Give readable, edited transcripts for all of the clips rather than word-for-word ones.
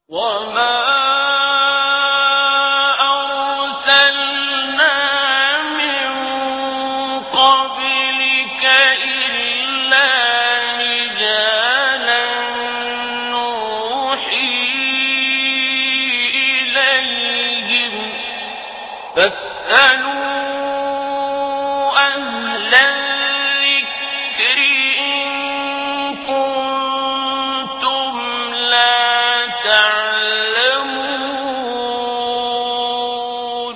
وما أرسلنا من قبلك إلا رجالا نوحي إليهم فاسألوا أهل الذكر إن كنتم لا تعلمون.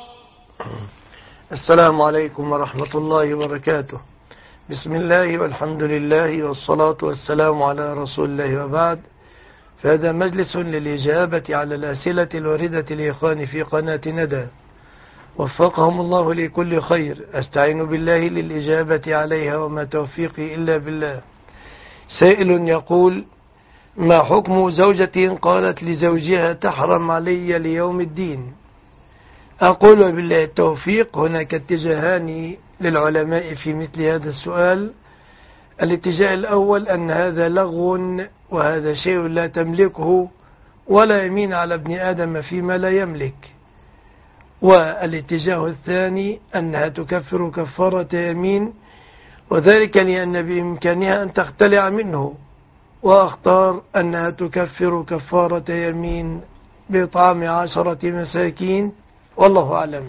السلام عليكم ورحمة الله وبركاته. بسم الله والحمد لله والصلاة والسلام على رسول الله وبعد. فهذا مجلس للإجابة على الأسئلة الواردة لإخواني في قناة ندى، وفقهم الله لكل خير. أستعين بالله للإجابة عليها وما توفيقي إلا بالله. سائل يقول: ما حكم زوجة قالت لزوجها تحرم علي ليوم الدين؟ أقول بالله التوفيق. هناك اتجاهان للعلماء في مثل هذا السؤال. الاتجاه الأول أن هذا لغو وهذا شيء لا تملكه ولا يمين على ابن آدم فيما لا يملك. والاتجاه الثاني أنها تكفر كفارة يمين، وذلك لأن بإمكانها أن تختلع منه، وأختار أنها تكفر كفارة يمين بإطعام 10 مساكين، والله أعلم.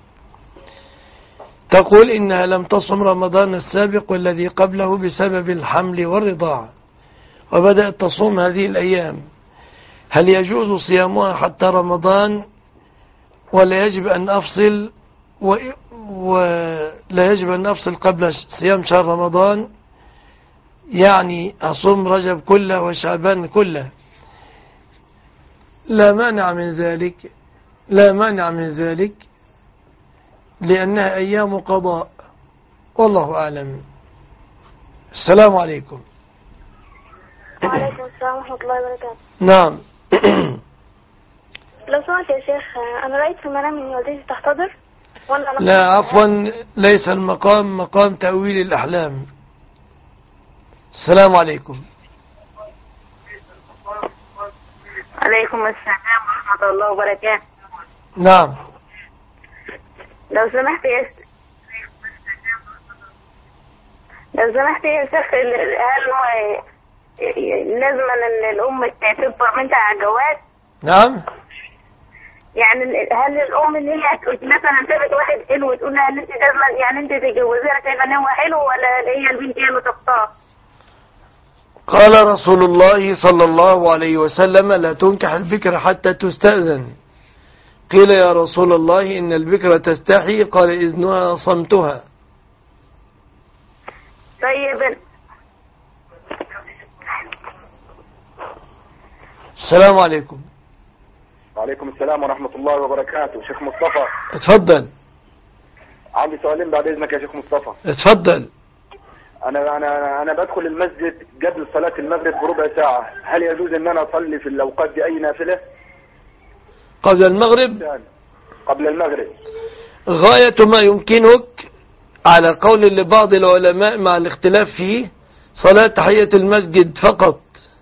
تقول إنها لم تصم رمضان السابق والذي قبله بسبب الحمل والرضاعة، وبدأت تصوم هذه الأيام. هل يجوز صيامها حتى رمضان ولا يجب أن أفصل ولا يجب أن أفصل قبل صيام شهر رمضان؟ يعني أصوم رجب كله وشعبان كله. لا مانع من ذلك لأنها أيام قضاء، والله أعلم. السلام عليكم. وعليكم السلام ورحمة الله وبركاته. نعم. لو سمحت يا شيخ، أنا رأيت في المنام إن والدتي تحتضر لا عفوا، ليس المقام مقام تأويل الأحلام. السلام عليكم. عليكم السلام ورحمة الله وبركاته. نعم. لو سمحت يا شيخ، هل لازم أن الأم تكبر منها على الجواز؟ نعم. يعني هل الأم اللي هي مثلا تبت واحد حلو وتقول لها ان انت لازم يعني انت تتجوزيها كيف هو حلو، ولا هي البنت هي اللي تختار؟ قال رسول الله صلى الله عليه وسلم: لا تنكح البكر حتى تستأذن. قيل: يا رسول الله إن البكر تستحي. قال: إذنها صمتها. طيب. السلام عليكم. وعليكم السلام ورحمة الله وبركاته. شيخ مصطفى، اتفضل. عندي سؤالين بعد إذنك يا شيخ مصطفى. اتفضل. أنا بدخل المسجد قبل صلاة المغرب بربع ساعة، هل يجوز أن أنا أصلي في الأوقات دي أي نافلة؟ قبل المغرب؟ قبل المغرب. غاية ما يمكنك على قول لبعض العلماء مع الاختلاف فيه صلاة تحية المسجد فقط،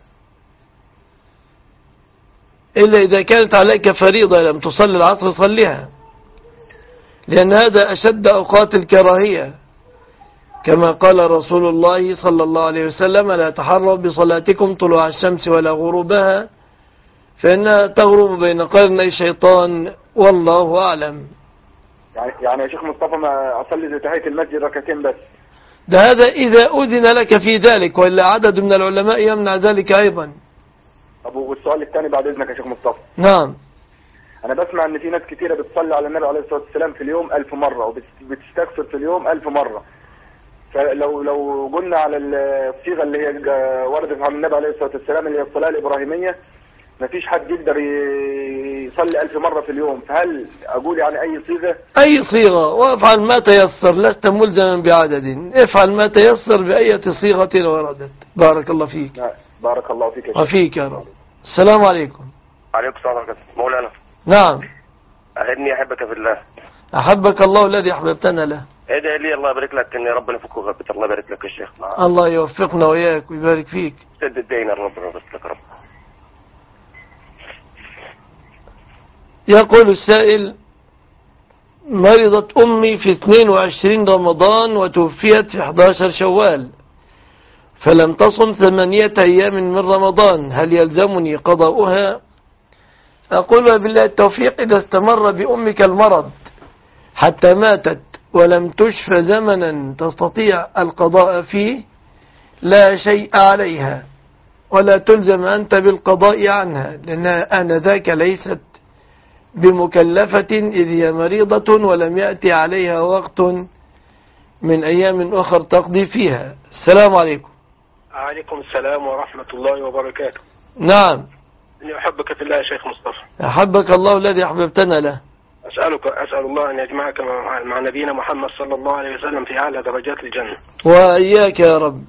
إلا إذا كانت عليك فريضة لم تصلي العصر صليها، لأن هذا أشد أوقات الكراهية، كما قال رسول الله صلى الله عليه وسلم: لا تحروا بصلاتكم طلوع الشمس ولا غروبها فإنها تغرب بين قرني شيطان، والله أعلم. يعني يا شيخ مصطفى ما أصلي زي تحية المسجد ركعتين بس؟ ده هذا إذا أذن لك في ذلك، وإلا عدد من العلماء يمنع ذلك أيضا. طب والسؤال الثاني بعد إذنك يا شيخ مصطفى. نعم. أنا بسمع إن في ناس كتيرة بتصلي على النبي عليه الصلاة والسلام في اليوم 1000 مرة، وبتستغفر في اليوم 1000 مرة. فلو قلنا على الصيغة اللي هي وردت عن النبي عليه الصلاة والسلام اللي هي الصلاة الإبراهيمية، مفيش حد يقدر يصلي 1000 مرة في اليوم، فهل أقول يعني أي صيغة؟ أي صيغة، وافعل ما تيسر، لست ملزما بعدد، افعل ما تيسر بأية صيغة وردت. بارك الله فيك. بارك الله فيك يا شيخ. وفيك يا رب. السلام عليكم. عليكم السلام ورحمة الله. مولانا. نعم. أهدني أحبك في الله. أحبك الله الذي أحببتنا له. ادعي لي الله يبارك لك ان ربنا يفك غيبتك. الله يبارك لك يا شيخ. الله يوفقنا وإياك ويبارك فيك. سد الدين ربنا يبارك لك رب. يقول السائل: مرضت أمي في 22 رمضان وتوفيت في 11 شوال، فلم تصم 8 أيام من رمضان، هل يلزمني قضاؤها؟ أقول: بالله التوفيق، إذا استمر بأمك المرض حتى ماتت ولم تشف زمنا تستطيع القضاء فيه لا شيء عليها، ولا تلزم أنت بالقضاء عنها، لأن آنذاك ليست بمكلفة إذ هي مريضة ولم يأتي عليها وقت من أيام أخر تقضي فيها. السلام عليكم. عليكم السلام ورحمة الله وبركاته. نعم. إني أحبك في الله يا شيخ مصطفى. أحبك الله الذي أحببتنا له. أسأل الله أن يجمعك مع نبينا محمد صلى الله عليه وسلم في أعلى درجات الجنة. وإياك يا رب.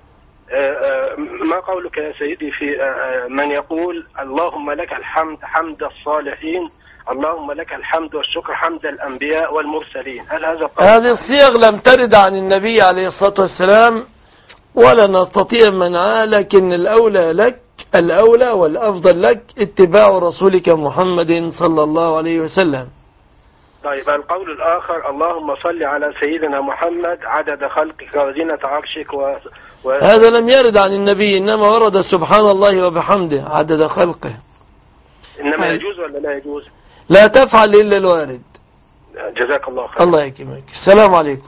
ما قولك يا سيدي في من يقول: اللهم لك الحمد حمد الصالحين، اللهم لك الحمد والشكر حمد الأنبياء والمرسلين؟ هل هذا قول؟ هذه الصيغ لم ترد عن النبي عليه الصلاة والسلام ولا نستطيع منعها، لكن الأولى والأفضل لك اتباع رسولك محمد صلى الله عليه وسلم. طيب، القول الآخر: اللهم صل على سيدنا محمد عدد خلقك وزينة عرشك هذا لم يرد عن النبي، إنما ورد سبحان الله وبحمده عدد خلقه. إنما يجوز ولا لا يجوز؟ لا تفعل إلا الوارد. جزاك الله خير. الله يكرمك. السلام عليكم.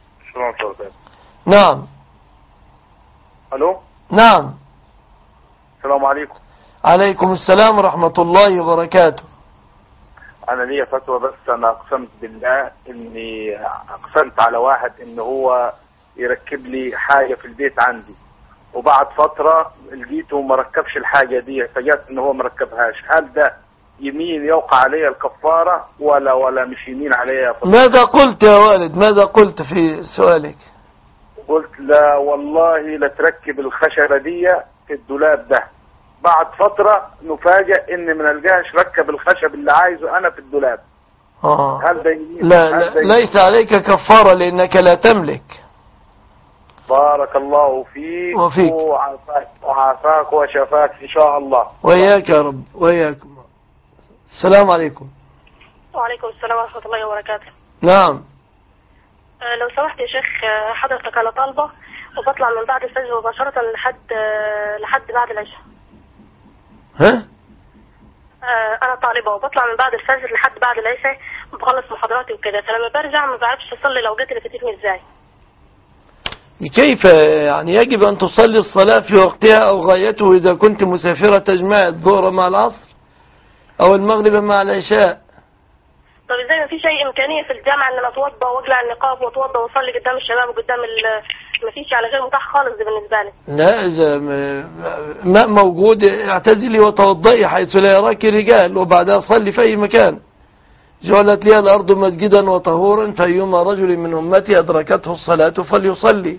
نعم. الو. نعم. السلام عليكم. عليكم السلام ورحمة الله وبركاته. انا ليا فتوى، بس انا اقسمت بالله اني اقسمت على واحد ان هو يركب لي حاجة في البيت عندي، وبعد فترة لقيته ما ركبش الحاجة دي، فجأت ان هو ما ركبهاش. هل ده يمين يوقع علي الكفارة ولا مش يمين علي؟ ماذا قلت يا والد؟ ماذا قلت في سؤالك؟ قلت: لا والله لا تركب الخشبة دي في الدولاب ده. بعد فترة نفاجئ ان ما نلقاش ركب الخشب اللي عايزه انا في الدولاب. هل ده يمين؟ لا ليس عليك كفارة لأنك لا تملك. بارك الله فيك وفيك وعافاك وشفاك إن شاء الله. وإياك يا رب وإياكم. السلام عليكم. وعليكم السلام ورحمة الله وبركاته. نعم. لو سمحت يا شيخ، حضرتك أنا طالبة وبطلع من بعد الفجر مباشرة لحد بعد العشاء. ها؟ أنا طالبة وبطلع من بعد الفجر لحد بعد العشاء، بخلص محاضراتي وكده، فلما برجع ما بعرفش أصلي لو جت اللي فاتتني إزاي. كيف يعني؟ يجب أن تصلي الصلاة في وقتها أو غايته إذا كنت مسافرة تجمع الظهر مع العصر أو المغرب مع العشاء. طب إزاي ما فيش أي إمكانية في الجامعة إن أنا أتوضأ وأقلع النقاب وأتوضأ وأصلي قدام الشباب وقدام ما فيش، على غير متاح خالص ده بالنسبة لي. لا، إذا ماء موجود اعتزلي وتوضئي حيث لا يراك رجال، وبعدها صلي في أي مكان. جعلت لي الأرض مسجدا وطهورا، فأيما رجل من أمتي أدركته الصلاة فليصلي.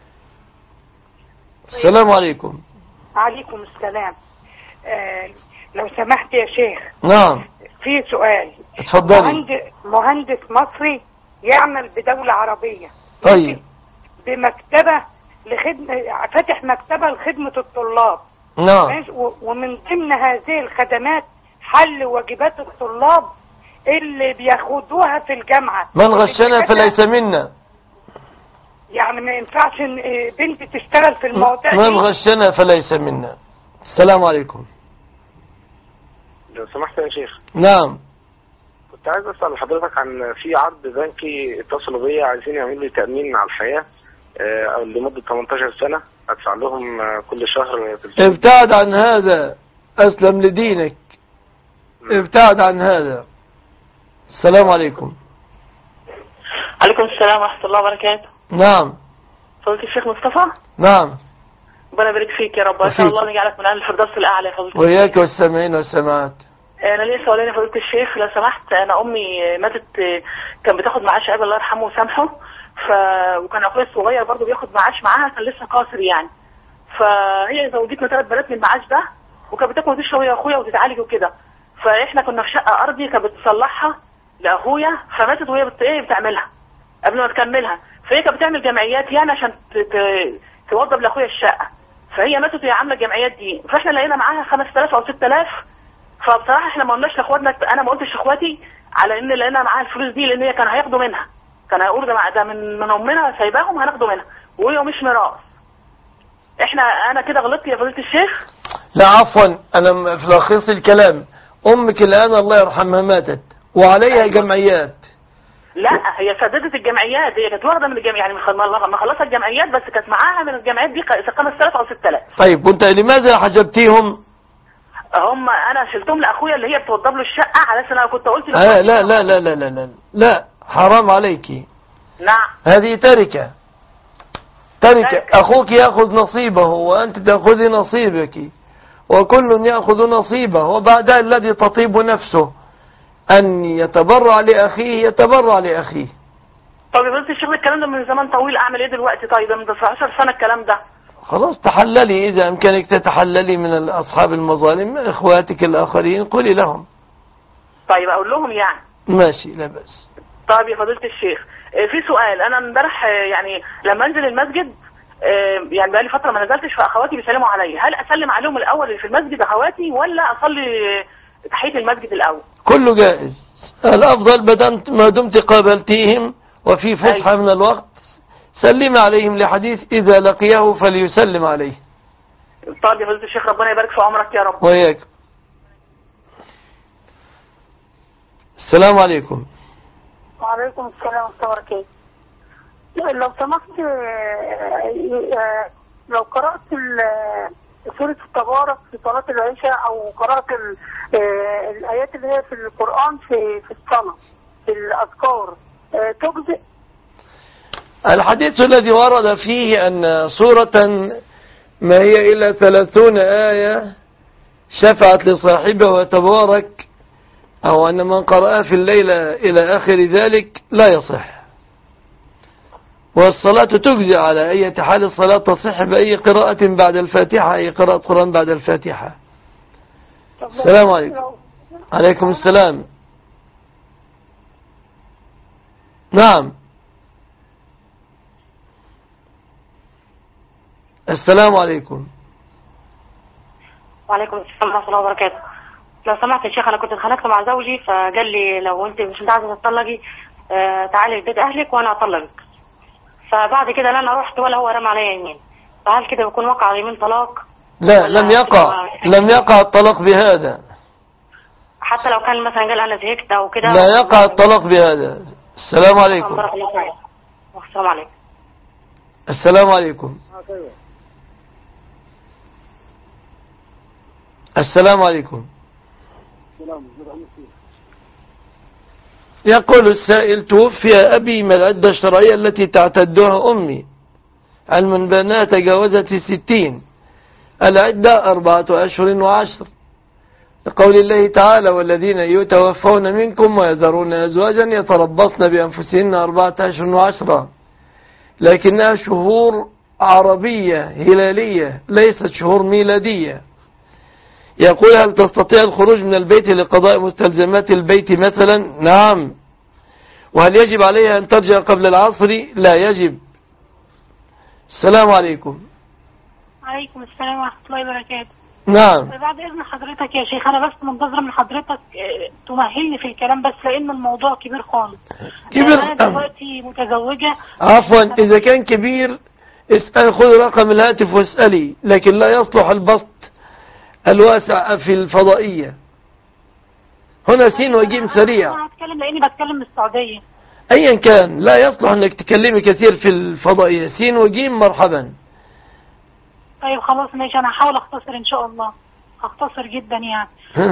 السلام عليكم. عليكم السلام. لو سمحت يا شيخ. نعم. في سؤال. اتفضلي. مهندس مصري يعمل بدولة عربية. طيب. بمكتبة فاتح مكتبة لخدمة الطلاب. نعم. ومن ضمن هذه الخدمات حل واجبات الطلاب اللي بياخدوها في الجامعة. من غشنا فليس منا. يعني ما ينفعش بنت تشتغل في المواضيع دي. من غشنا فليس منا. السلام عليكم. لو سمحت يا شيخ. نعم. كنت عايز أسأل حضرتك عن في عرض بنكي اتصلوا بيا عايزين يعملوا لي تأمين على الحياة لمدة 18 سنة، أدفع لهم كل شهر. ابتعد عن هذا، أسلم لدينك. ابتعد عن هذا. السلام عليكم. عليكم السلام ورحمة الله وبركاته. نعم. فضيلة الشيخ مصطفى. نعم. ربنا يبارك فيك يا رب، إن شاء الله نجعلك من أهل الفردوس الأعلى يا فضيلة. وإياك والسامعين والسامعات. أنا ليه سؤالين يا فضيلة الشيخ لو سمحت. أنا أمي ماتت، كان بتاخد معاش أبي الله يرحمه وسامحه، وكان أخويا الصغير برضه بياخد معاش معاها، كان لسه قاصر يعني. فهي زوجتنا 3 بنات من المعاش ده، وكانت بتاكل وتشرب يا أخويا وتتعالج وكده. فإحنا كنا في شقة أرضي كانت بتصلحها لأخويا، فماتت وهي بتعملها قبل ما تكملها. فهي كانت بتعمل جمعيات يعني عشان توضب لأخويا الشقة، فهي ماتت وهي عاملة الجمعيات دي. فإحنا لقينا معاها 5000 أو 6000، فبصراحه احنا ما قلناش لاخواتنا، انا ما قلتش لاخواتي على ان لقينا معاها الفلوس دي، لان هي كانوا هياخدوا منها، كان هيقولوا ده من امنا سايباهم هناخده منها، وهي مش ميراث. انا كده غلطت يا فضيله الشيخ؟ لا عفوا، انا في لخيص الكلام، امك الان الله يرحمها ماتت وعليها جمعيات. لا هي سددت الجمعيات، هي كانت واخده من الجمعيات، يعني ما خلصت الجمعيات، بس كانت معاها من الجمعيات دي 5000 او 6000. طيب وانت لماذا حجبتيهم؟ انا شلتهم لاخويا اللي هي بتوضب له الشقه، على اساس انا كنت قلت لا لا لا لا لا لا لا، حرام عليكي. نعم. هذه تركة. اخوك ياخذ نصيبه وانت تاخذي نصيبك، وكل ياخذ نصيبه، وبعد الذي تطيب نفسه ان يتبرع لاخيه يتبرع لاخيه. طب يا فضيلة الشيخ الكلام ده من زمان طويل، اعمل ايه دلوقتي؟ طيب ده من 19 سنه الكلام ده. خلاص تحللي، إذا أمكانك تتحللي من أصحاب المظالم إخواتك الآخرين قولي لهم. طيب أقول لهم يعني؟ ماشي لا بأس. طيب يا فضيلة الشيخ في سؤال، أنا امبارح يعني لما أنزل المسجد يعني بقالي فترة ما نزلتش، فأخواتي بيسلموا عليا، هل أسلم عليهم الأول اللي في المسجد أخواتي، ولا أصلي تحية المسجد الأول؟ كله جائز، الأفضل ما دمت قابلتيهم وفي فسحة من الوقت سلم عليهم، لحديث إذا لقيه فليسلم عليه. طيب يا فضيلة الشيخ ربنا يبارك في عمرك يا رب. وإياك. السلام عليكم. وعليكم السلام ورحمة الله وبركاته. لو سمحت لو قرأت سورة التبارك في صلاة العشاء، أو قرأت الآيات اللي هي في القرآن في الصلاة في الأذكار تجزئ؟ الحديث الذي ورد فيه أن سورة ما هي إلا 30 آية شفعت لصاحبه وتبارك، أو أن من قرأ في الليلة إلى آخر ذلك لا يصح، والصلاة تجزئ على أي حال. الصلاة تصح بأي قراءة بعد الفاتحة، أي قراءة قرآن بعد الفاتحة. السلام عليكم. عليكم السلام. نعم. السلام عليكم. وعليكم السلام ورحمة الله وبركاته. لو سمحت يا شيخ، أنا كنت اتخانقت مع زوجي، فقال لي لو أنت مش عايزة تطلقي تعالي لبيت أهلك وأنا أطلقك. فبعد كده لا أنا رحت ولا هو رمى عليا يمين، فهل كده بيكون وقع يمين طلاق؟ لا لم يقع الطلاق بهذا. حتى لو كان مثلا قال أنا زهقت أو كده لا يقع الطلاق بهذا. السلام عليكم. السلام عليكم. السلام عليكم. السلام عليكم. يقول السائل: توفي أبي، ما العدة الشرعية التي تعتدها أمي؟ علما بأنها تجاوزت 60. العدة 4 أشهر و10، لقول الله تعالى: والذين يتوفون منكم ويذرون أزواجا يتربصن بأنفسهن 4 أشهر و10، لكنها شهور عربية هلالية ليست شهور ميلادية. يقول: هل تستطيع الخروج من البيت لقضاء مستلزمات البيت مثلا؟ نعم. وهل يجب عليها أن ترجع قبل العصر؟ لا يجب. السلام عليكم. عليكم السلام ورحمة الله وبركاته. نعم. بعد إذن حضرتك يا شيخ، أنا بس منتظرة من حضرتك تمهلني في الكلام، بس لأن الموضوع كبير خالص. أنا دلوقتي متزوجة. عفوا، إذا كان كبير اسأل، خذ رقم الهاتف واسألي، لكن لا يصلح البسط الواسع في الفضائية. هنا سين وجيم سريع. أنا هتكلم لأني بتكلم من السعودية. أيا كان لا يصلح أنك تكلمي كثير في الفضائية. سين وجيم مرحبا. طيب خلاص ماشي، أنا هحاول أختصر إن شاء الله، هختصر جدا يعني.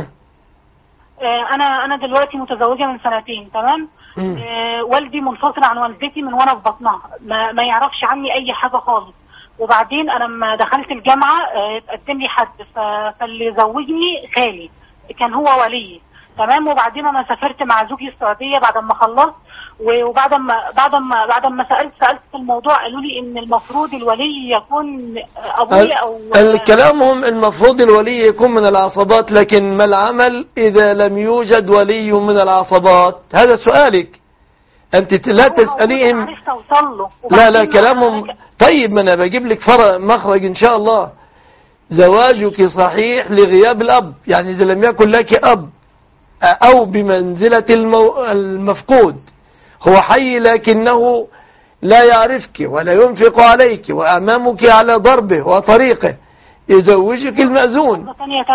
أنا دلوقتي متزوجة من 2 سنين، تمام؟ والدي منفصل عن والدتي من وأنا في بطنها، ما يعرفش عني أي حاجة خالص. وبعدين أنا لما دخلت الجامعة اتقدم لي حد، فاللي زوجني خالي كان هو ولي، تمام؟ وبعدين أنا سافرت مع زوجي السعودية بعد ما خلصت، وبعد ما سألت في الموضوع قالوا لي إن المفروض الولي يكون أبويا أو كلامهم المفروض الولي يكون من العصبات، لكن ما العمل إذا لم يوجد ولي من العصبات؟ هذا سؤالك أنت، لا تسأليهم. لا كلامهم طيب، ما أنا بجيب لك مخرج إن شاء الله. زواجك صحيح لغياب الأب، يعني إذا لم يكن لك أب أو بمنزلة المفقود، هو حي لكنه لا يعرفك ولا ينفق عليك وأمامك على ضربه وطريقه، يزوجك المأذون.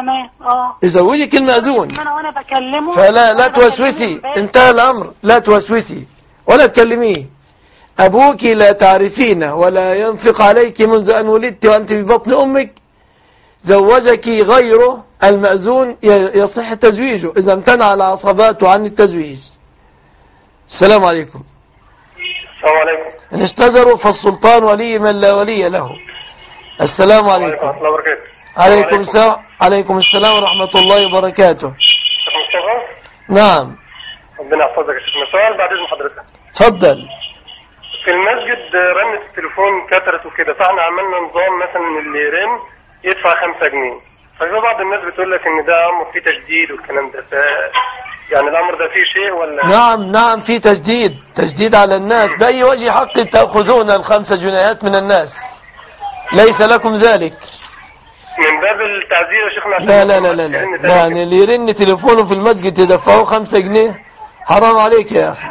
يزوجك المأذون. وانا بكلمه فلا توسوسي، انتهى الأمر، لا توسوسي ولا تكلميه. أبوك لا تعرفينه ولا ينفق عليك منذ أن ولدت وأنت في بطن أمك، زوجك غيره المأذون يصح تزويجه إذا امتنع العصبات عن التزويج. السلام عليكم. السلام عليكم. إن اشتجروا فالسلطان ولي من لا ولي له. السلام عليكم. ورحمة الله وبركاته. عليكم السلام. عليكم السلام ورحمة الله وبركاته. شيخ مصطفى. نعم. ربنا يحفظك يا شيخ. سؤال بعد إذن حضرتك. تفضل. في المسجد رنة التليفون كترت وكده، فاحنا عملنا نظام مثلا اللي يرن يدفع 5 جنيه، ففي بعض الناس بتقول لك ان ده امر فيه تجديد والكلام ده، يعني الامر ده فيه شيء ولا؟ نعم في تجديد على الناس، بأي وجه حق تأخذون ال5 جنيهات من الناس؟ ليس لكم ذلك. من باب التعزير يا شيخنا. لا يعني اللي يرن تليفونه في المسجد تدفعه 5 جنيه، حرام عليك يا أخي.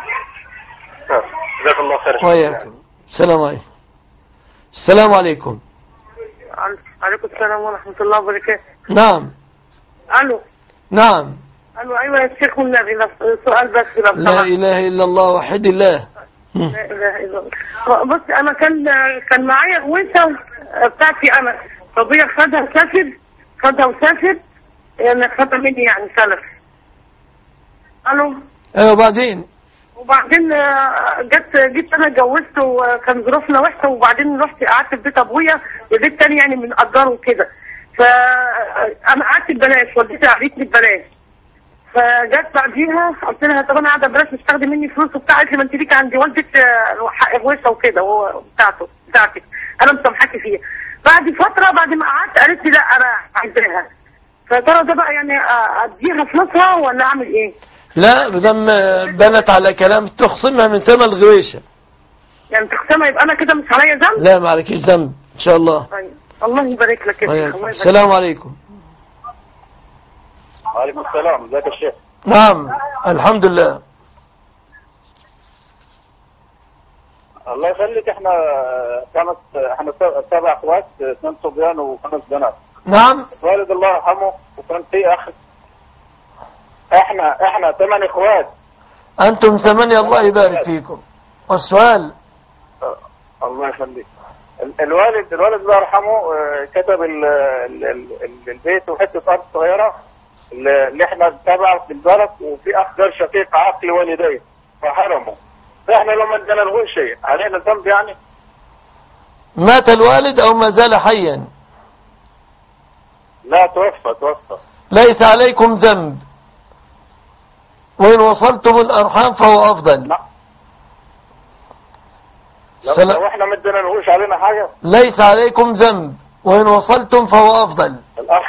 جزاك الله خير. وياكم. السلام عليكم. السلام عليكم. عليكم السلام ورحمة الله وبركاته. نعم. ألو. نعم. ألو أيوة يا شيخ والنبي، سؤال بس. لا إله إلا الله وحد الله. لا إله إلا الله. بص أنا كان معايا غويشة بتاعتي أنا، فابويا خدها وسافر يعني، خدها مني يعني سلف. ألو. أيوة وبعدين جيت انا اتجوزت وكان ظروفنا وحشه، وبعدين رحت قعدت في بيت ابويا وبيت تاني يعني من اجاره وكده، فانا قعدت ببلاش، والدتي قعدتني ببلاش. فجت بعديها قلت لها طب انا قاعده ببلاش مش تاخدي مني فلوس وبتاع، قالت لي ما انت ليكي عند والدك حق غويشه وكده بتاعتك انا مسامحاكي فيها. بعد فتره بعد ما قعدت قالت لي لا انا عايزاها، فترى ده بقى يعني اديها فلوسها ولا اعمل ايه؟ لا بدم بنت على كلام تخصمها من ثمن الغويشة. يعني تخصمها يبقى انا كده مش عليا ذنب؟ لا ما عليكيش ذنب ان شاء الله. طيب الله يبارك لك يا شيخ. السلام عليكم. وعليكم السلام. ازيك يا شيخ؟ نعم الحمد لله. الله يخليك. احنا 7 اخوات، 2 صبيان و5 بنات. نعم. والد الله يرحمه وكان في اخ. احنا 8 اخوات. انتم 8 الله يبارك فيكم. والسؤال؟ الله يخليك. الوالد الله يرحمه كتب البيت وحته ارض صغيره اللي احنا تبع في البلد، وفي اخ غير شقيق عقل والديه فحرمه، فاحنا لما ادينا نقول شيء علينا ذنب يعني؟ مات الوالد او ما زال حيا؟ لا توفى. ليس عليكم ذنب، وإن وصلتم الأرحام فهو أفضل. لا. لو احنا مدنا نقولش علينا حاجة. ليس عليكم ذنب، وإن وصلتم فهو أفضل. الأخ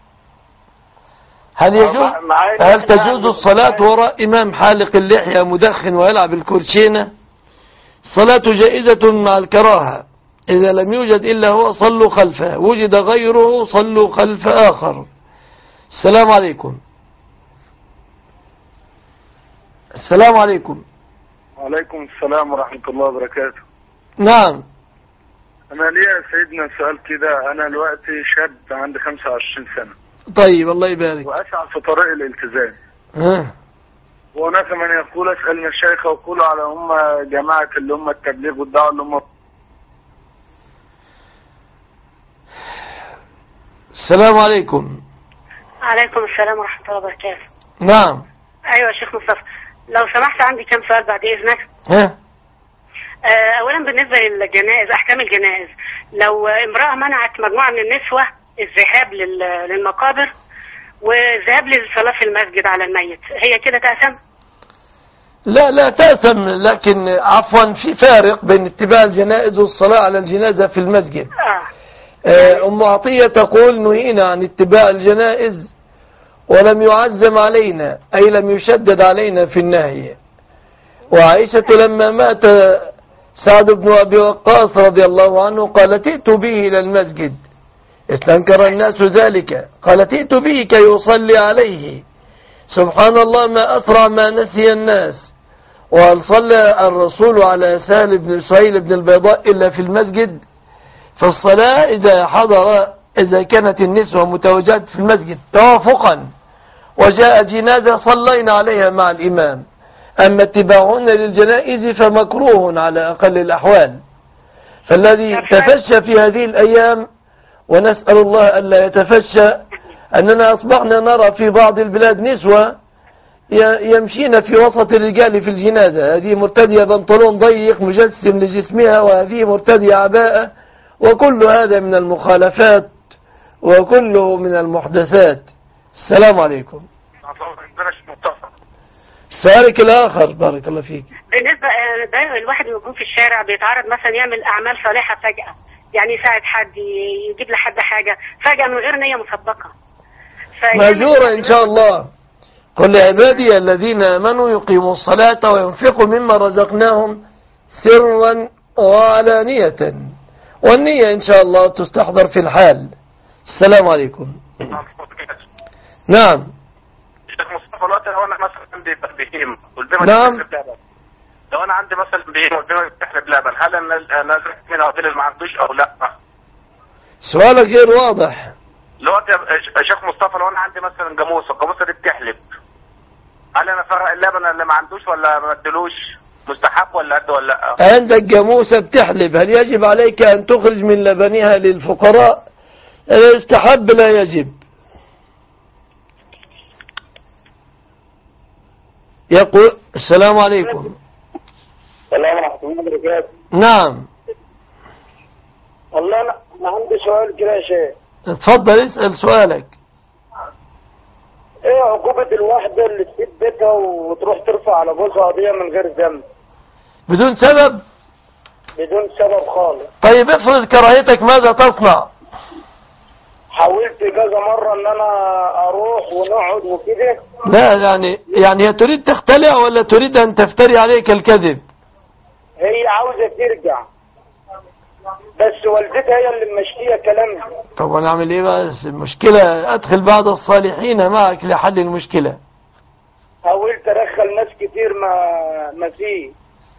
هل تجوز الصلاة وراء إمام حالق اللحية مدخن ويلعب الكرشينة؟ الصلاة جائزة مع الكراهة، إذا لم يوجد إلا هو صلوا خلفه، وجد غيره صلوا خلف آخر. السلام عليكم. السلام عليكم. وعليكم السلام ورحمة الله وبركاته. نعم. أنا ليا سيدنا سؤال كده، أنا دلوقتي شاب عندي 25 سنة. طيب الله يبارك. وأسعى في طريق الالتزام. وناس من يقول اسأل المشايخ ويقولوا على هم جماعة اللي هم التبليغ والدعوة اللي هم. السلام عليكم. عليكم السلام ورحمة الله وبركاته. نعم. أيوة يا شيخ مصطفى، لو سمحت عندي كم سؤال بعد إذنك. أولا بالنسبة للجنائز، أحكام الجنائز، لو امرأة منعت مجموعة من النسوة الذهاب للمقابر والذهاب للصلاة في المسجد على الميت، هي كده تأثم؟ لا تأثم، لكن عفوا في فارق بين اتباع الجنائز والصلاة على الجنازة في المسجد. أم عطية تقول نهينا عن اتباع الجنائز ولم يعزم علينا، أي لم يشدد علينا في النهي. وعائشة لما مات سعد بن أبي وقاص رضي الله عنه قالت ائتوا به إلى المسجد، استنكر الناس ذلك، قالت ائت به كي يصلي عليه. سبحان الله، ما أسرع ما نسي الناس. وهل صلى الرسول على سهل بن سهيل بن البيضاء إلا في المسجد؟ في الصلاة إذا كانت النسوة متوجهة في المسجد توافقا وجاء جنازة صلينا عليها مع الإمام. أما اتباعهن للجنائز فمكروه على أقل الأحوال. فالذي تفشى في هذه الأيام، ونسأل الله ألا يتفشى، أننا أصبحنا نرى في بعض البلاد نسوة يمشين في وسط الرجال في الجنازة، هذه مرتدية بنطلون ضيق مجسم لجسمها، وهذه مرتدية عباءة، وكل هذا من المخالفات وكله من المحدثات. السلام عليكم. سؤالك الآخر بارك الله فيك. بالنسبة الواحد يكون في الشارع بيتعرض مثلا يعمل أعمال صالحة فجأة، يعني يساعد حد، يجيب لحد حاجة فجأة من غير نية مسبقة، مأجورة إن شاء الله. قل عبادي الذين آمنوا يقيموا الصلاة وينفقوا مما رزقناهم سرا وعلانية، والنية إن شاء الله تستحضر في الحال. السلام عليكم. نعم. شيخ مصطفى، لو أنا مثلا عندي بهيم نعم. لو أنا عندي مثلا بهيم والبهيمة بتحلب لبن، هل أنا من هذول اللي ما عندوش أو لا؟ سؤالك غير واضح. لو يا شيخ مصطفى، لو أنا عندي مثلا جاموسة، الجاموسة دي بتحلب، هل أنا فرق اللبن اللي ما عندوش ولا ما ادلوش؟ مستحب ولا قد ولا لا؟ عندك جاموسة بتحلب، هل يجب عليك أن تخرج من لبنها للفقراء؟ يستحب لا يجب. يقول السلام عليكم. السلام ورحمة الله وبركاته. نعم. والله أنا عندي سؤال كده يا شيخ. اتفضل اسأل سؤالك. ايه عقوبة الواحدة اللي تسيب بيتها وتروح ترفع على جوزها قضية من غير ذنب؟ بدون سبب؟ بدون سبب خالص. طيب افرض كراهيتك ماذا تصنع؟ حاولت كذا مرة ان انا اروح ونقعد وكده. لا يعني هي تريد تختلع ولا تريد ان تفتري عليك الكذب؟ هي عاوزة ترجع، بس والدتها هي اللي ممشية كلامها. طب انا اعمل ايه بقى؟ المشكلة ادخل بعض الصالحين معك لحل المشكلة. حاولت ادخل ناس كتير ما فيه.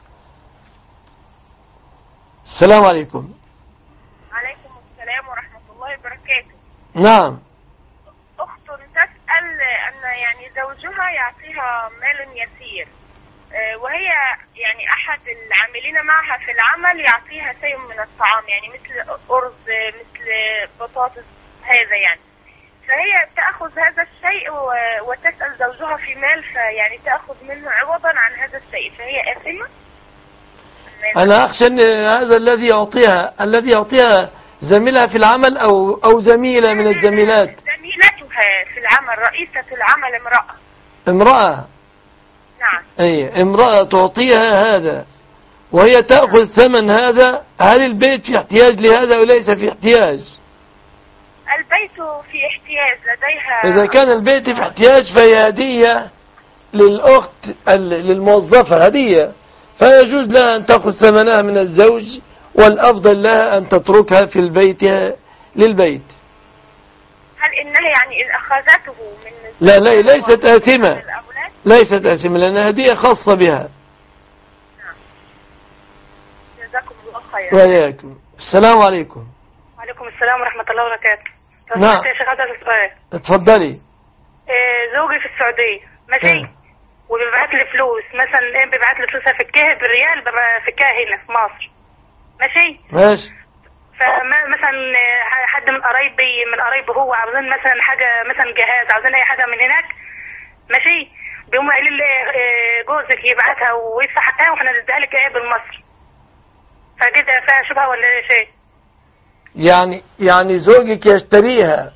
السلام عليكم. عليكم السلام ورحمة الله وبركاته. نعم. أخت تسأل أن يعني زوجها يعطيها مال يسير، وهي يعني أحد العاملين معها في العمل يعطيها شيء من الطعام، يعني مثل أرز، مثل بطاطس، هذا يعني. فهي تأخذ هذا الشيء وتسأل زوجها في مال، فيعني تأخذ منه عوضا عن هذا الشيء، فهي آثمة؟ أنا أخشى أن هذا الذي يعطيها زميلها في العمل أو زميلة من الزميلات. زميلتها في العمل، رئيسة العمل امرأة. نعم. أي امرأة تعطيها هذا وهي تأخذ ثمن هذا. هل البيت في احتياج لهذا أو ليس في احتياج؟ البيت في احتياج لديها. إذا كان البيت في احتياج فهي هدية للأخت للموظفة، هدية، فيجوز لها أن تأخذ ثمنها من الزوج، والأفضل لها أن تتركها في البيت للبيت. هل إنها يعني إن أخذته من لا ليست آثمة، ليست آثمة لأنها هدية خاصة بها. نعم. جزاكم الله خيرا. وإياكم. السلام عليكم. وعليكم السلام ورحمة الله وبركاته. نعم. يا شيخ هذا السؤال. اتفضلي. زوجي في السعودية ماشي، وبيبعت لي فلوس، مثلا بيبعت لي فلوسها فكها بالريال، بفكها هنا في مصر ماشي. فمثلا حد من قرايبي هو عاوزين مثلا حاجة، مثلا جهاز، عاوزين اي حاجة من هناك ماشي، بيقوموا قايلين لي جوزك يبعتها ويدفع حقها واحنا نديها لك ايه بالمصري. فكده فيها شبهة ولا ايه شيء؟ يعني زوجك يشتريها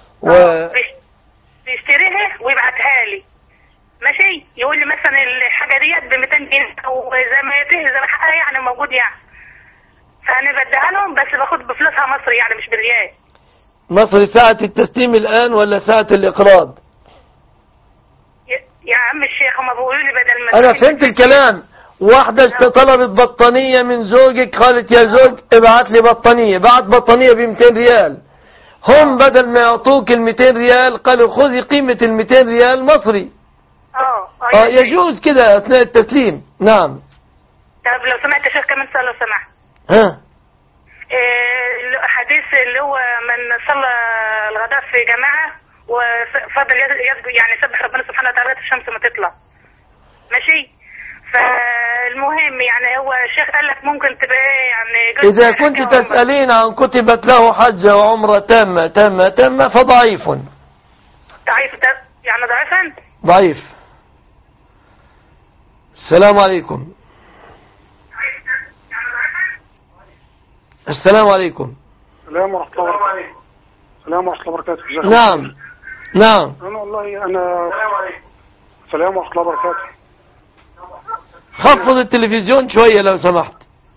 بيشتريها ويبعتها لي ماشي، يقول لي مثلا الحاجة ديت ب 200 جنيه او زي ما حقها يعني موجود يعني، فانا بديها لهم بس باخد بفلوسها مصري يعني مش بالريال. مصري ساعة التسليم الآن ولا ساعة الإقراض؟ يا عم الشيخ هم بيقولوا لي بدل ما أنا فهمت الكلام. واحدة طلبت بطانية من زوجك، قالت يا زوج ابعت لي بطانية، بعت بطانية ب 200 ريال، هم بدل ما يعطوك ال 200 ريال قالوا خذي قيمة ال 200 ريال مصري. يجوز كده أثناء التسليم. نعم. طب لو سمحت يا شيخ كمان سؤال لو سمحت. ها. حديث اللي هو من صلى الغداء في جماعة وفضل يعني سبح ربنا سبحانه وتعالى الشمس ما تطلع. ماشي. فالمهم يعني هو الشيخ قال لك ممكن تبقى يعني إذا كنت تسألين عن كتبت له حجة وعمرة تامة فضعيف. ضعيف يعني ضعيفا؟ ضعيف. السلام عليكم. السلام عليكم. السلام ورحمة الله وبركاته. السلام ورحمة الله وبركاته. نعم. أنا والله السلام ورحمة الله وبركاته. خفض التلفزيون شوية لو سمحت.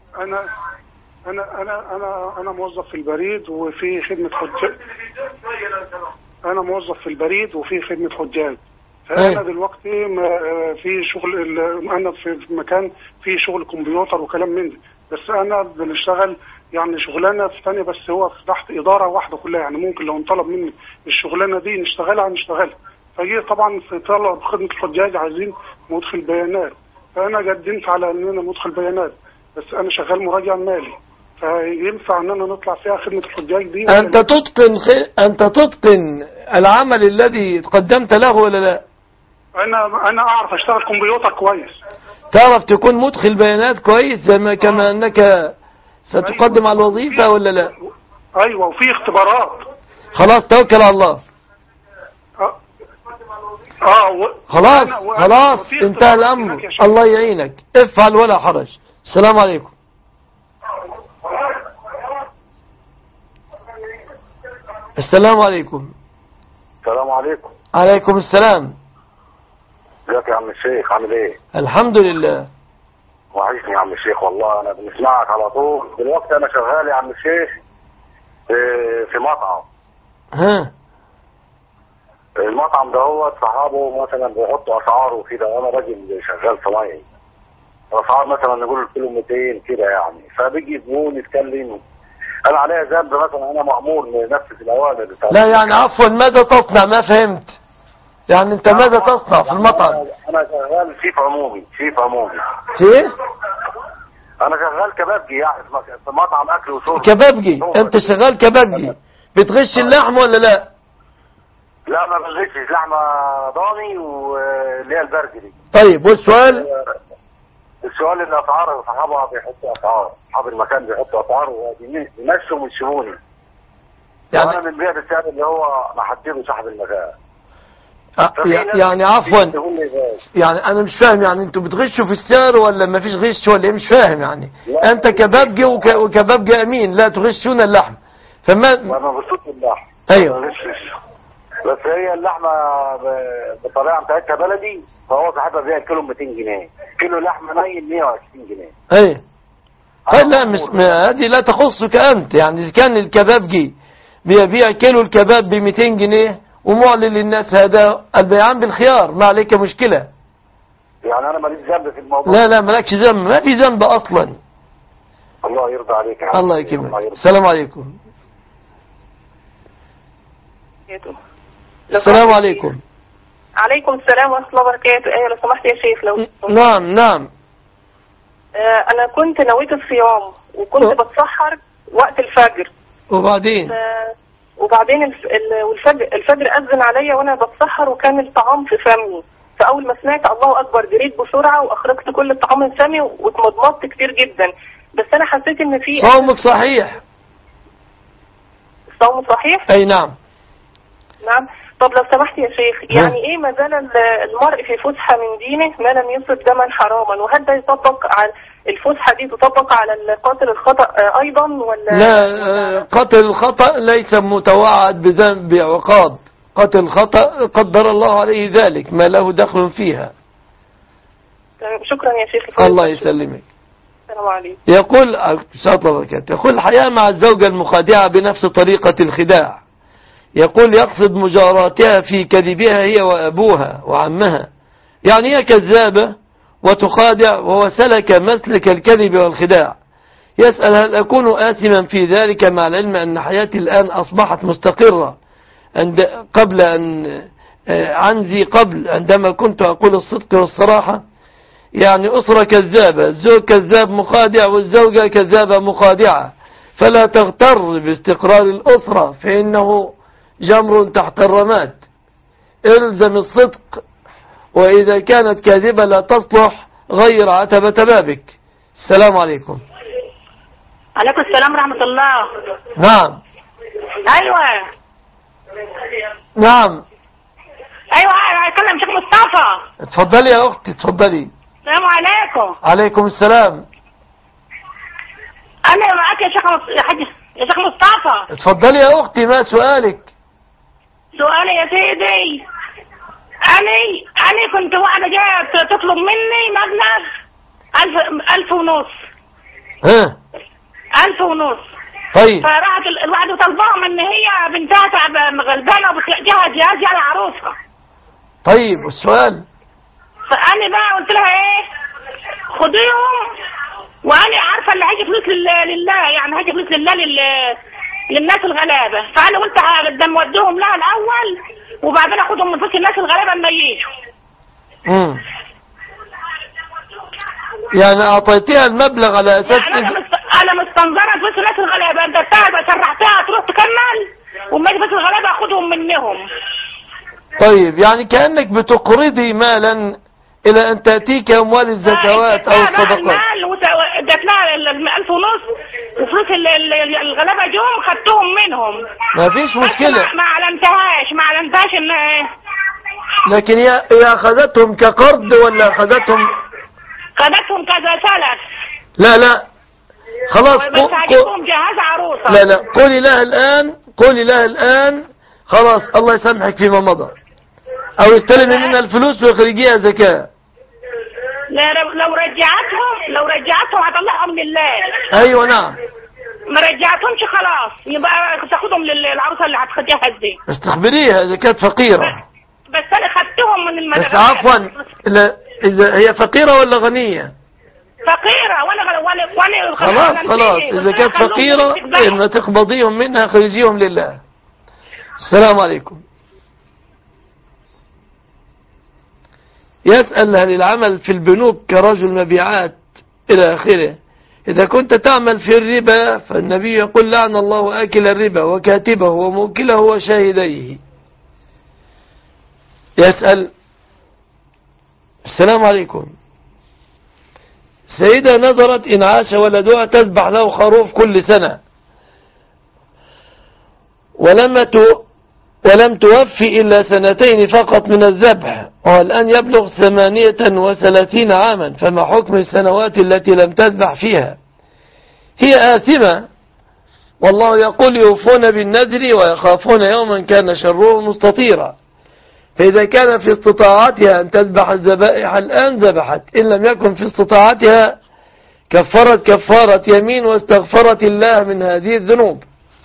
أنا موظف في البريد وفي خدمة حجاج. أنا موظف في البريد وفي خدمة حجاج. فأنا دلوقتي في شغل، أنا في مكان في شغل كمبيوتر وكلام من ده، بس أنا بنشتغل يعني شغلانة في ثانية، بس هو تحت إدارة واحدة كلها، يعني ممكن لو انطلب مني الشغلانة دي نشتغلها. فجي طبعا في طلب خدمة الحجاج عايزين مدخل بيانات، فأنا قدمت على إن أنا مدخل بيانات، بس أنا شغال مراجع مالي، فينفع إن أنا نطلع فيها خدمة الحجاج دي؟ أنت تتقن العمل الذي قدمت له ولا لا؟ أنا أعرف أشتغل كمبيوتر كويس. تعرف تكون مدخل بيانات كويس زي كما أنك ستقدم على الوظيفة ولا لا؟ أيوة، وفي اختبارات. خلاص توكل على الله. خلاص انتهى الأمر. الله يعينك، افعل ولا حرج. السلام عليكم. السلام عليكم. السلام عليكم. عليكم السلام. ازيك يا عم الشيخ، عامل ايه؟ الحمد لله. وحشني يا عم الشيخ والله، انا بنسمعك على طول. دلوقتي انا شغال يا عم الشيخ في مطعم. ها. المطعم ده هو صحابه مثلا بيحطوا اسعار وكده، وانا راجل شغال صنايعي. الاسعار مثلا نقول الكيلو 200 كده يعني، فبيجي زبون يتكلم، انا عليا ذنب مثلا، انا مأمور ننفذ الاوامر. لا يعني عفوا، ماذا تصنع؟ ما فهمت. يعني انت ماذا تصنع في المطعم؟ انا شغال شيف عمومي. شيف؟ انا شغال كبابجي يعني في مطعم اكل وشرب. كبابجي؟ انت شغال كبابجي، بتغش اللحم ولا لا؟ لا ما بغشش، لحمه ضاني واللي هي البرجري. طيب والسؤال؟ السؤال ان اسعار صحابها بيحطوا اسعار، اصحاب المكان بيحطوا اسعار وبيمشوا من شؤوني. يعني انا من بيع السعر اللي هو محدده صاحب المكان. يعني عفوا، يعني انا مش فاهم، يعني انتوا بتغشوا في السعر ولا ما فيش غش ولا ايه؟ مش فاهم يعني. انت كبابجي وكبابجي امين لا تغشون اللحم، فما انا بصوت اللحم. ايوه بس هي اللحمه بالطريقه بتاعتها بلدي، فهو صاحبها بيع الكيلو 200 جنيه، كيلو لحمه ني 120 جنيه. ايه لا هذه لا تخصك انت، يعني اذا كان الكبابجي بيبيع كيلو الكباب ب 200 جنيه ومعلن للناس، هذا البيعان بالخيار، ما عليك مشكلة. يعني انا ماليش ذنب في الموضوع؟ لا مالكش ذنب، ما في ذنب اصلا. الله يرضى عليك. الله يكرمك. السلام عليكم. السلام عليكم. عليكم السلام ورحمة الله وبركاته. ايه لو سمحت يا شيخ لو نعم. انا كنت نويت الصيام وكنت بتسحر وقت الفجر، وبعدين الفجر أذن عليا وانا بتسحر وكان الطعام في فمي، فاول ما سمعت الله اكبر جريت بسرعة واخرجت كل الطعام من فمي واتمضمضت كتير جدا، بس انا حسيت ان في صومك صحيح. الصوم صحيح؟ اي نعم. طب لو سمحت يا شيخ، يعني ايه ما زال المرء في فسحة من دينه ما لم يصب دما حراما، وهل ده يطبق على الفسحة دي تطبق على القاتل الخطأ ايضا ولا؟ لا، قاتل الخطأ ليس متوعد بذنب عقاب، قاتل الخطأ قدر الله عليه ذلك، ما له دخل فيها. شكرا يا شيخ. الله يسلمك. السلام عليكم. يقول الحياة مع الزوجة المخادعة بنفس طريقة الخداع. يقول يقصد مجاراتها في كذبها هي وأبوها وعمها، يعني هي كذابة وتخادع، وهو سلك مسلك الكذب والخداع. يسأل هل أكون آثما في ذلك مع العلم أن حياتي الآن أصبحت مستقرة قبل عندما كنت أقول الصدق والصراحة؟ يعني أسرة كذابة، الزوج كذاب مخادع والزوجة كذابة مخادعة، فلا تغتر باستقرار الأسرة فإنه جمر تحت الرماد. الزم الصدق، وإذا كانت كاذبة لا تصلح غير عتبة بابك. السلام عليكم. عليكم السلام ورحمة الله. نعم. أيوة. نعم. أيوة أتكلم شيخ مصطفى. اتفضلي يا أختي اتفضلي. السلام عليكم. عليكم السلام. أنا معاك يا شيخ مصطفى. اتفضلي يا أختي، ما سؤالك؟ سؤالي يا سيدي، أنا كنت واحدة جاية تطلب مني مبلغ 1000 ونص. 1000 ونص. طيب. فراحت الواحدة طلباهم ان هي بنتها غلبانة وبتلاقيها جهاز يعني عروسة. طيب والسؤال؟ فأنا بقى قلت لها ايه، خديهم وانا عارفة اللي هيجي فلوس لله، يعني هيجي فلوس لله للناس الغلابة. فأنا قلت هقدم وديهم لها الأول وبعدين اخدهم من فلوس الناس الغلابة لما يجوا. يعني اعطيتيها المبلغ على اساس يعني انا مستنظرة فلوس الناس الغلابة، انت سرحتها تروح تكمل وما يجي فلوس الغلابة اخدهم منهم. طيب يعني كأنك بتقرضي مالا الى ان تأتيك اموال الزكوات او الصدقات. المال ادت لها 1000 ونص وفلوس الغلابة جم خدتهم منهم. ما فيش مشكلة. ما علمتهاش ان لكن هي اخذتهم كقرض ولا اخذتهم كذا سلف؟ لا خلاص. بس هجيبهم جهاز عروسة. لا قولي لها الآن خلاص الله يسامحك فيما مضى، او استلمي منها الفلوس واخرجيها زكاة. لا لو رجعتهم هطلعهم لله. ايوه نعم. ما رجعتهمش خلاص يبقى تاخدهم للعروسة اللي هتخديها دي. استخبريها اذا كانت فقيرة. بس انا خدتهم من المدرسة. بس عفوا اذا هي فقيرة ولا غنية؟ فقيرة وانا خلاص اذا كانت فقيرة لما تقبضيهم منها خرجيهم لله. السلام عليكم. يسأل هل العمل في البنوك كرجل مبيعات إلى آخره؟ إذا كنت تعمل في الربا فالنبي يقول لعن الله آكل الربا وكاتبه وموكله وشاهديه. يسأل السلام عليكم. سيدة نظرت إن عاش ولدها تذبح له خروف كل سنة ولم توفي إلا 2 فقط من الذبح، والآن يبلغ 38 عاما، فما حكم السنوات التي لم تذبح فيها؟ هي آثمة، والله يقول يوفون بالنذر ويخافون يوما كان شره مستطيرا. فإذا كان في استطاعتها أن تذبح الذبائح الآن ذبحت، إن لم يكن في استطاعتها كفرت كفارة يمين واستغفرت الله من هذه الذنوب.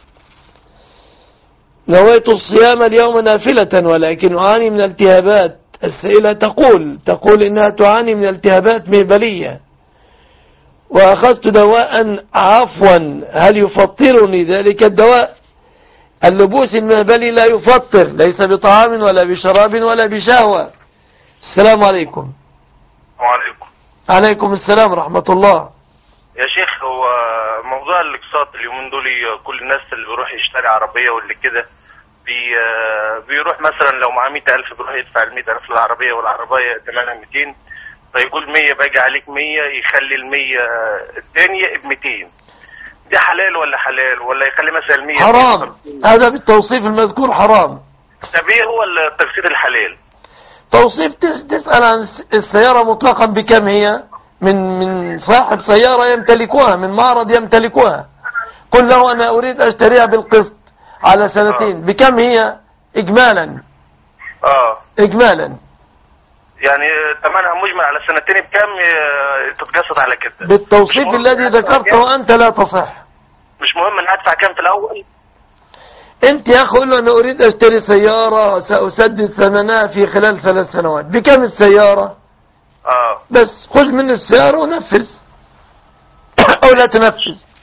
نويت الصيام اليوم نافلة ولكن أعاني من التهابات. السائلة تقول إنها تعاني من التهابات مهبلية وأخذت دواء عفوا، هل يفطرني ذلك الدواء؟ اللبوس المهبلي لا يفطر، ليس بطعام ولا بشراب ولا بشهوة. السلام عليكم. وعليكم. عليكم السلام ورحمة الله. يا شيخ، هو موضوع الاقساط اليومين دول كل الناس اللي بيروح يشتري عربية واللي كده بيروح مثلا لو معاه 100,000 بيروح يدفع 100,000 للعربية والعربية ثمنها 200، فيقول 100 باجي عليك 100، يخلي 100 الثانية ب200. دي حلال ولا يخلي مثلا 100؟ حرام، هذا بالتوصيف المذكور حرام. طب ايه هو التقسيط الحلال؟ توصيف تسأل عن السيارة مطلقا بكم هي من صاحب سيارة يمتلكها، من معرض يمتلكها، قل له أنا أريد أشتريها بالقسط على 2 بكم هي إجمالا؟ إجمالا يعني ثمنها مجمل على 2 بكم تتقسط على كده؟ بالتوصيف الذي ذكرته أنت لا تصح. مش مهم أن أدفع كم في الأول؟ أنت يا أخي قل له أنا أريد أشتري سيارة سأسدد ثمنها في خلال 3 سنوات، بكم السيارة؟ بس خذ من السيارة ونفذ أو لا تنفذ.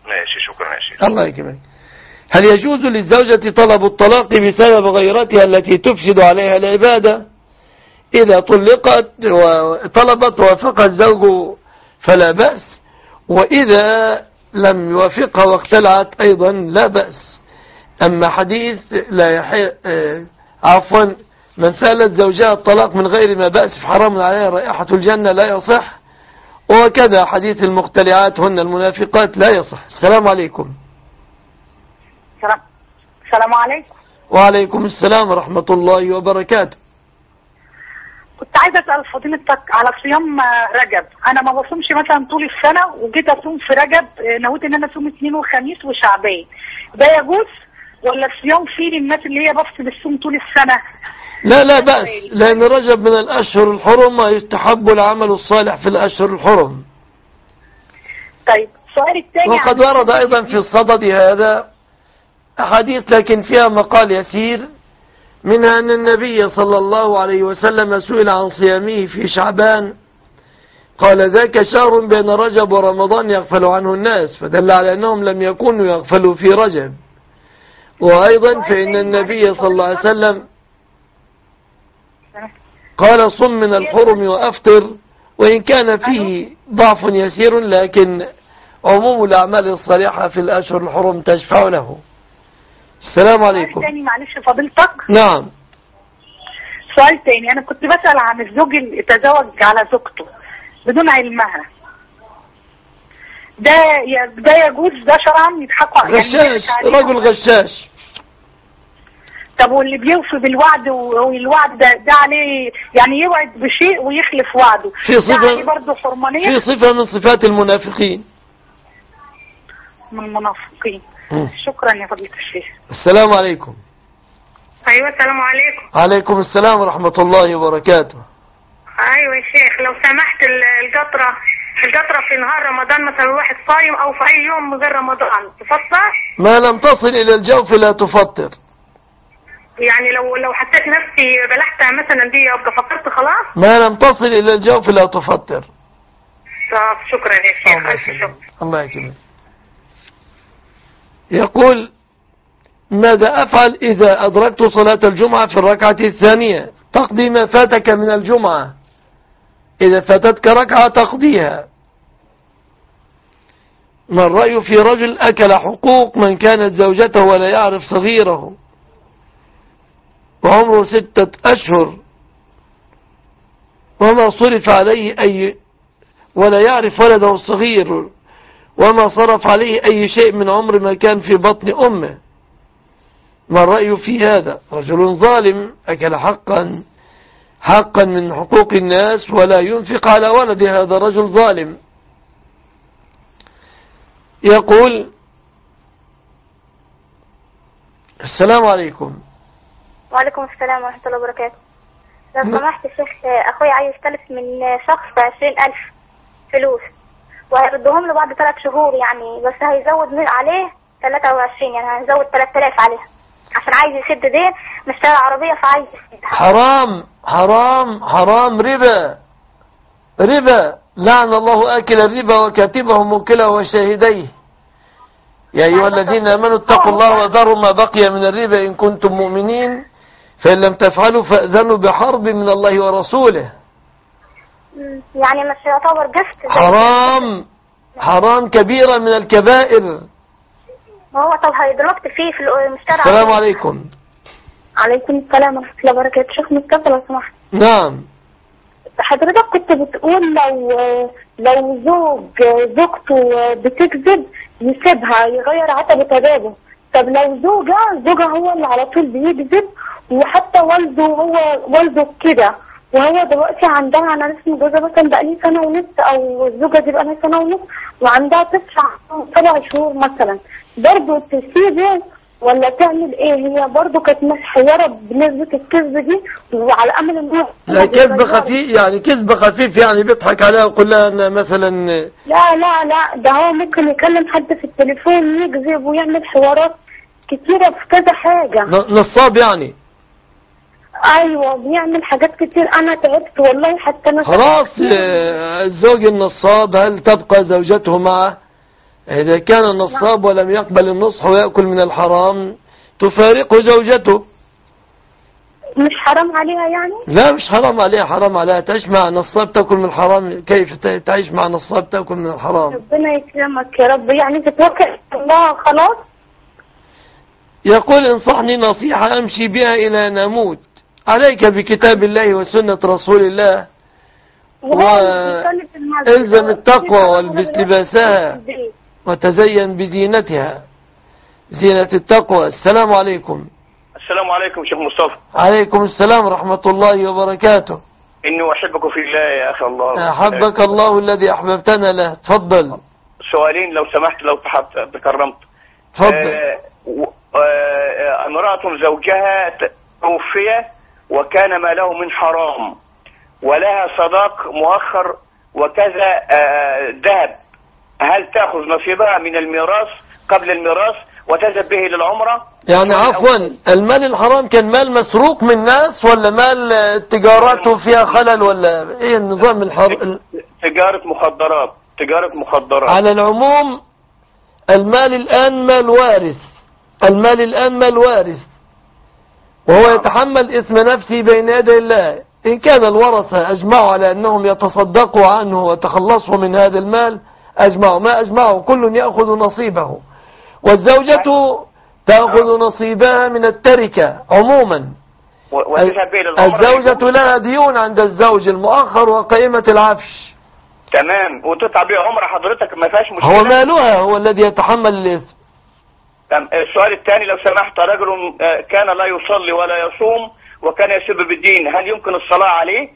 ماشي، شكرا يا شيخ. الله يكرمك. هل يجوز للزوجة طلب الطلاق بسبب غيرتها التي تفسد عليها العبادة؟ إذا طلقت وطلبت ووافقها الزوج فلا بأس، وإذا لم يوافقها واختلعت أيضا لا بأس. أما حديث لا عفوا من سألت زوجها الطلاق من غير ما بأس فحرام عليها رائحة الجنة لا يصح، وكذا حديث المختلعات هن المنافقات لا يصح. السلام عليكم. السلام عليكم. وعليكم السلام ورحمة الله وبركاته. كنت عايزة أسأل فضيلتك على صيام رجب. أنا ما بصومش مثلا طول السنة، وجيت أصوم في رجب نويت إن أنا أصوم اثنين وخميس وشعبان، ده يجوز ولا الصيام فيه للناس اللي هي بفصل الصوم طول السنة؟ لا بأس، لأن رجب من الأشهر الحرم ويستحب العمل الصالح في الأشهر الحرم. طيب السؤال الثاني، وقد ورد أيضا في الصدد هذا أحاديث لكن فيها مقال يسير، منها أن النبي صلى الله عليه وسلم سئل عن صيامه في شعبان قال ذاك شهر بين رجب ورمضان يغفل عنه الناس، فدل على أنهم لم يكونوا يغفلوا في رجب. وأيضا فإن النبي صلى الله عليه وسلم قال صم من الحرم وأفطر، وإن كان فيه ضعف يسير لكن عموم الأعمال الصالحة في الأشهر الحرم تشفع له. السلام عليكم. سؤال تاني معلش فضيلتك. نعم. سؤال تاني، أنا كنت بسأل عن الزوج اللي تزوج على زوجته بدون علمها، ده يجوز؟ ده شرعا يضحكوا عليه؟ غشاش، رجل غشاش. طب واللي بيوفي بالوعد والوعد ده عليه يعني يوعد بشيء ويخلف وعده، في صفة يعني برضه حرمانية؟ في صفة من صفات المنافقين. من المنافقين. شكرا يا فضيلة الشيخ. السلام عليكم. ايوه السلام عليكم. عليكم السلام ورحمة الله وبركاته. ايوه يا شيخ لو سمحت، القطرة في نهار رمضان مثلا الواحد صايم او في اي يوم غير رمضان تفطر؟ ما لم تصل الى الجوف لا تفطر. يعني لو حسيت نفسي بلحتها مثلا دي ابقى فطرت خلاص؟ ما لم تصل الى الجوف لا تفطر. طب شكرا يا شيخ. الف شكر. الله يكرمك. يقول ماذا أفعل إذا أدركت صلاة الجمعة في الركعة الثانية؟ تقضي ما فاتك من الجمعة، إذا فاتتك ركعة تقضيها. ما الرأي في رجل أكل حقوق من كانت زوجته ولا يعرف صغيره وعمره 6 أشهر وما صرف عليه ولا يعرف ولده الصغير وما صرف عليه أي شيء من عمر ما كان في بطن أمه؟ ما الرأي في هذا؟ رجل ظالم أكل حقا من حقوق الناس ولا ينفق على ولده، هذا رجل ظالم. يقول السلام عليكم. وعليكم السلام ورحمة الله وبركاته. لو سمحت يا شيخ، أخوي عايز يستلف من شخص 20,000 فلوس وهيردهم له بعد 3 شهور يعني، بس هيزود عليه 23، يعني هيزود 3000 عليها عشان عايز يسد دين، مشتري عربية فعايز يسد. حرام حرام حرام، ربا لعن الله آكل الربا وكاتبه موكله وشاهديه. يا أيها الذين آمنوا اتقوا الله وذروا ما بقي من الربا إن كنتم مؤمنين فإن لم تفعلوا فأذنوا بحرب من الله ورسوله. يعني مش يعتبر قسط؟ حرام كبيرة من الكبائر. هو طب دلوقتي في المشترى. السلام عليكم. عليكم السلام ورحمة الله وبركاته. شيخ مصطفى لو سمحت. نعم. حضرتك كنت بتقول لو زوجته بتكذب يسيبها يغير عتبة بابه، طب لو زوجها هو اللي على طول بيكذب وحتى والده كده، وهو دلوقتي عندها، انا اسمي جوزها مثلا بقالي 1.5 سنة او الزوجة دي بقالها 1.5 سنة وعندها 9 أو 7 شهور مثلا، برضه تسيبه ولا تعمل ايه؟ هي برضه كانت محيرة بنسبة الكذب دي وعلى امل ان هو لا كذب خفيف، يعني كذب خفيف يعني بيضحك عليها ويقول لها ان مثلا لا ده هو ممكن يكلم حد في التليفون يكذب ويعمل حوارات كتيرة في كذا حاجة. نصاب يعني. ايوه بيعمل حاجات كتير، انا تعبت والله حتى انا خلاص. الزوج النصاب هل تبقى زوجته معه؟ إذا كان نصاب ولم يقبل النصح ويأكل من الحرام تفارقه زوجته. مش حرام عليها يعني؟ لا مش حرام عليها، حرام عليها تعيش مع نصاب تأكل من الحرام. كيف تعيش مع نصاب تأكل من الحرام؟ ربنا يكرمك يا رب. يعني تتوكل الله خلاص. يقول انصحني نصيحة أمشي بها إلى أن أموت. عليك بكتاب الله وسنة رسول الله، والزم التقوى والبس لباسها وتزين بزينتها، زينة التقوى. السلام عليكم. السلام عليكم شيخ مصطفى. عليكم السلام ورحمة الله وبركاته. إني أحبك في الله يا أخي الله. أحبك الله الذي أحببتنا له. تفضل. سؤالين لو سمحت لو تكرمت. تفضل. امرأة زوجها توفي وكان ماله من حرام ولها صداق مؤخر وكذا ذهب، هل تأخذ نصيبها من الميراث قبل الميراث وتذهب به للعمرة؟ يعني عفوا، المال الحرام كان مال مسروق من ناس ولا مال تجاراته فيها خلل ولا ايه النظام الحرام؟ تجارة مخدرات. تجارة مخدرات. على العموم المال الآن مال وارث، المال الآن مال وارث، وهو يتحمل اسم نفسه بين يدي الله. إن كان الورثة أجمعوا على أنهم يتصدقوا عنه وتخلصوا من هذا المال أجمعوا، ما أجمعوا كل يأخذ نصيبه، والزوجة تأخذ نصيبها من التركة عموما. الزوجة لها ديون عند الزوج، المؤخر وقائمة العفش. تمام، وتطلع بيه عمره حضرتك ما فيهاش مشكلة. هو مالها هو الذي يتحمل الاسم. السؤال الثاني لو سمحت، رجل كان لا يصلي ولا يصوم وكان يسب بالدين، هل يمكن الصلاة عليه؟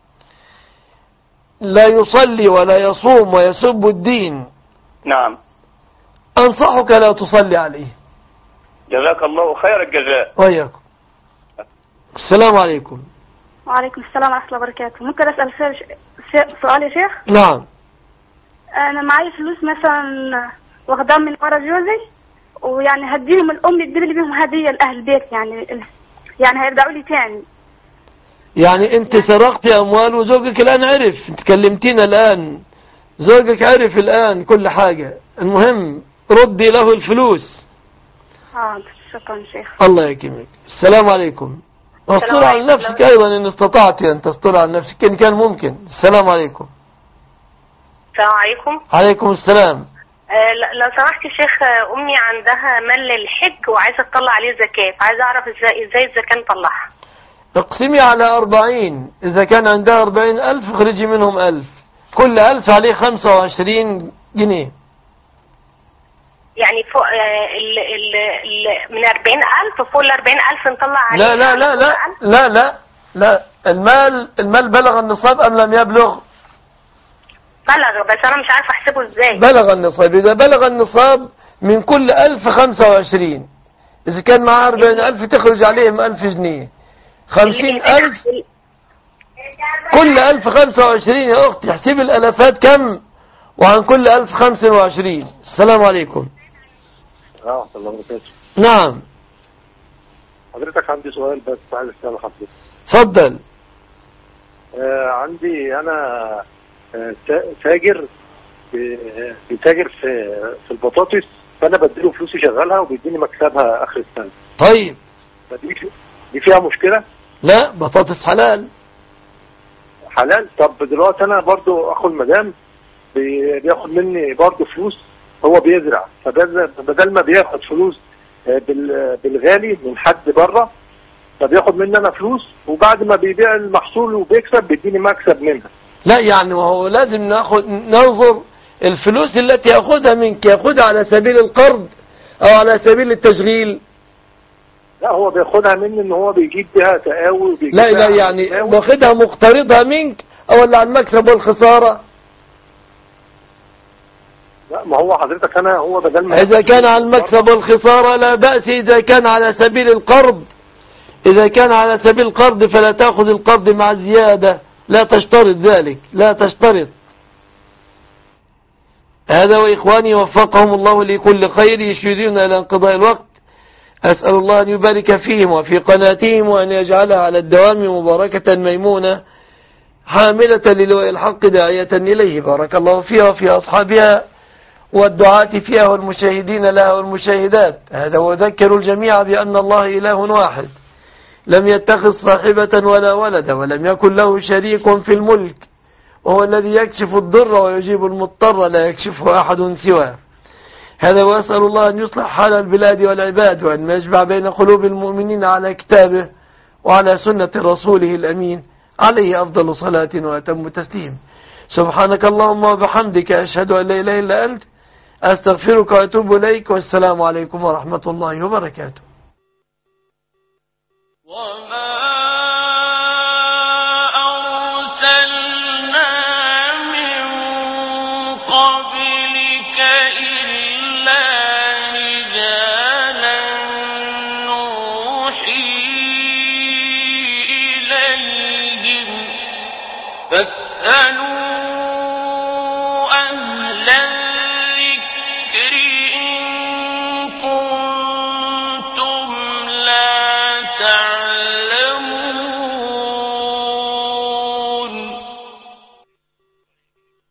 لا يصلي ولا يصوم ويسب الدين، نعم، أنصحك لا تصلي عليه. جزاك الله خير الجزاء. وياكم. السلام عليكم. وعليكم السلام ورحمة الله وبركاته. ممكن أسأل سؤال يا شيخ؟ نعم. أنا معي فلوس مثلا واخداها من ورا جوزي، ويعني هديهم الأم تجيب لي بيهم هدية لأهل البيت، يعني هيرجعوا لي تاني. يعني أنت سرقتي أموال وزوجك الآن عرف، أنت كلمتينا الآن، زوجك عرف الآن كل حاجة، المهم ردي له الفلوس. شكرا شيخ. الله يكرمك. السلام عليكم. استر على نفسك أيضا إن استطعت أن تستر على نفسك إن كان ممكن. السلام عليكم. السلام عليكم. عليكم السلام. لو سمحت يا شيخ، أمي عندها مال للحج وعايزة تطلع عليه زكاة، عايزة أعرف إزاي الزكاة نطلعها. اقسمي على 40، إذا كان عندها 40,000 اخرجي منهم 1000، كل 1000 عليه 25 جنيه. يعني فوق من 40,000 فوق 40,000 نطلع عليه؟ لا لا لا لا لا لا لا، المال بلغ النصاب أم لم يبلغ؟ بلغ، بس أنا مش عارف أحسبه إزاي. بلغ النصاب. إذا بلغ النصاب من كل 1000 25، إذا كان معها 40,000 تخرج عليهم 1000 جنيه. 50,000 كل 1000 25 يا أختي، احسبي الألفات كم وعن كل 1000 25. السلام عليكم. الله وبركاته. نعم. حضرتك عندي سؤال بس عايز اساله حضرتك. اتفضل. عندي انا تاجر بيتاجر في البطاطس، فانا بديله فلوس يشغلها وبيديني مكسبها اخر السنه. طيب دي فيها مشكله؟ لا، بطاطس حلال. حلال. طب دلوقتي انا برضو اخو المدام بياخد مني برضو فلوس، هو بيزرع، فبدل ما بياخد فلوس بالغالي من حد بره، فبياخد مني انا فلوس، وبعد ما بيبيع المحصول وبيكسب بيديني مكسب منها. لا يعني وهو لازم ننظر الفلوس التي ياخدها منك، ياخدها على سبيل القرض او على سبيل التشغيل؟ لا، هو بياخدها مني ان هو بيجيب بها تقاوي وبيجيب لا يعني واخدها مقترضها منك او اللي على المكسب والخسارة؟ لا، ما هو حضرتك هو بدل ما إذا كان على المكسب والخسارة لا بأس، إذا كان على سبيل القرض، إذا كان على سبيل القرض فلا تأخذ القرض مع زيادة، لا تشترط ذلك، لا تشترط. هذا وإخواني وفقهم الله لكل خير يشيرون إلى انقضاء الوقت. أسأل الله أن يبارك فيهم وفي قناتهم وأن يجعلها على الدوام مباركة ميمونة حاملة للواء الحق داعية إليه. بارك الله فيها وفي أصحابها والدعاة فيها والمشاهدين لها والمشاهدات. هذا وذكروا الجميع بأن الله إله واحد لم يتخذ صاحبة ولا ولدا ولم يكن له شريك في الملك، وهو الذي يكشف الضر ويجيب المضطر لا يكشفه أحد سواه. هذا وأسأل الله أن يصلح حال البلاد والعباد، وأن يجمع بين قلوب المؤمنين على كتابه وعلى سنة رسوله الأمين عليه أفضل صلاة وأتم تسليم. سبحانك اللهم وبحمدك، أشهد أن لا إله إلا أنت، أستغفرك وأتوب إليك، والسلام عليكم ورحمة الله وبركاته. فاسألوا